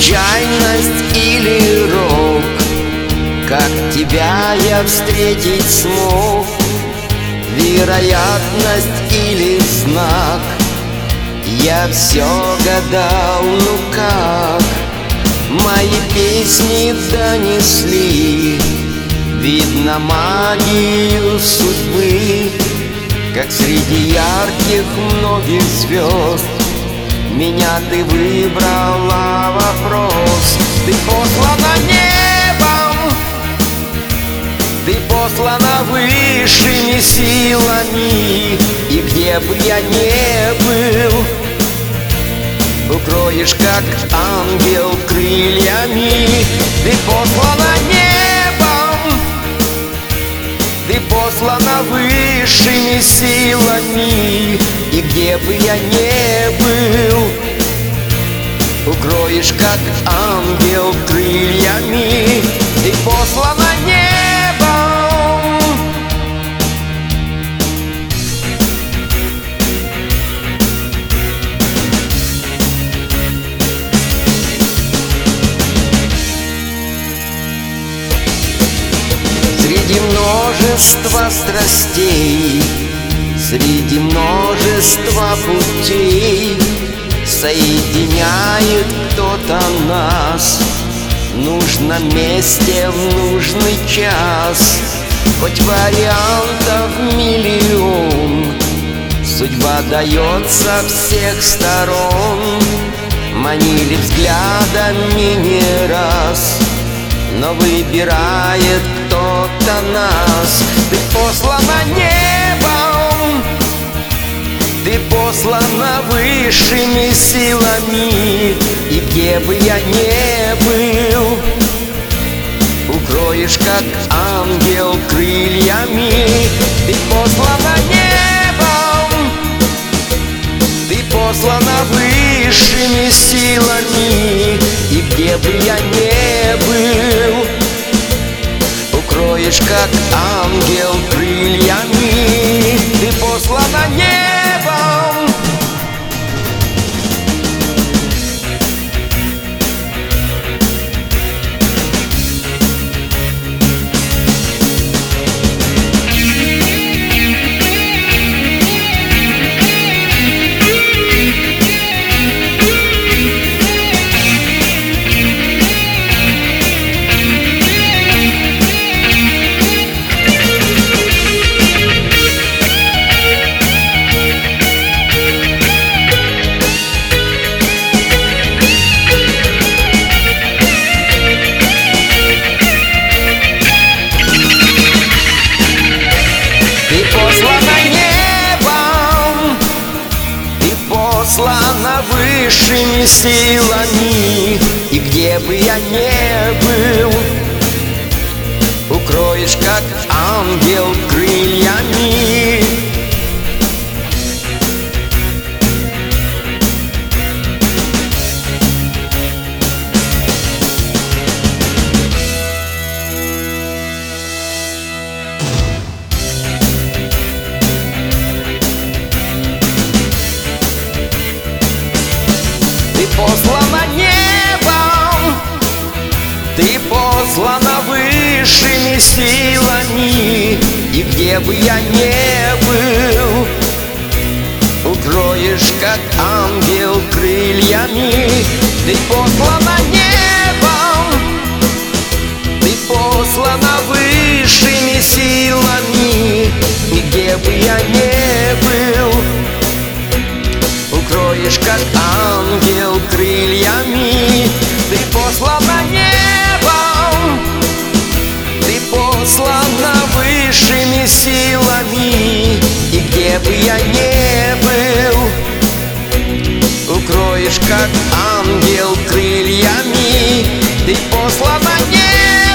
случайность или рок? Как тебя я встретить смог? Вероятность или знак? Я все гадал, ну как? Мои песни донесли, видно, магию судьбы. Как среди ярких многих звезд меня ты выбрала, вопрос. Ты послана небом, ты послана высшими силами, и где бы я ни был, укроешь, как ангел, крыльями. Ты послана небом, ты послана высшими силами, и где бы я ни был, укроешь, как ангел, крыльями. Ты послана небом. Среди множества страстей, среди множества путей соединяет кто-то нас в нужном месте, в нужный час. Хоть вариантов миллион, судьба дает со всех сторон. Манили взглядами не раз, но выбирает кто-то нас. Ты послана небом, ты послана высшими силами, и где бы я ни был, укроешь, как ангел, крыльями. Ты послана небом, ты послана высшими силами, и где бы я ни был, укроешь, как ангел, крыльями. Ты послана небом. Послана высшими силами, и где бы я ни был, укроешь, как ангел, крыльями. Ты послана небом, ты послана высшими силами, и где бы я ни был, укроешь, как ангел, крыльями. Ты послана небом, ты послана высшими силами, и где бы я ни был, укроешь, как ангел, крыльями. Ты послана небом, ты послана высшими силами, и где бы я ни был, укроешь, как ангел, крыльями. Ты послана небом.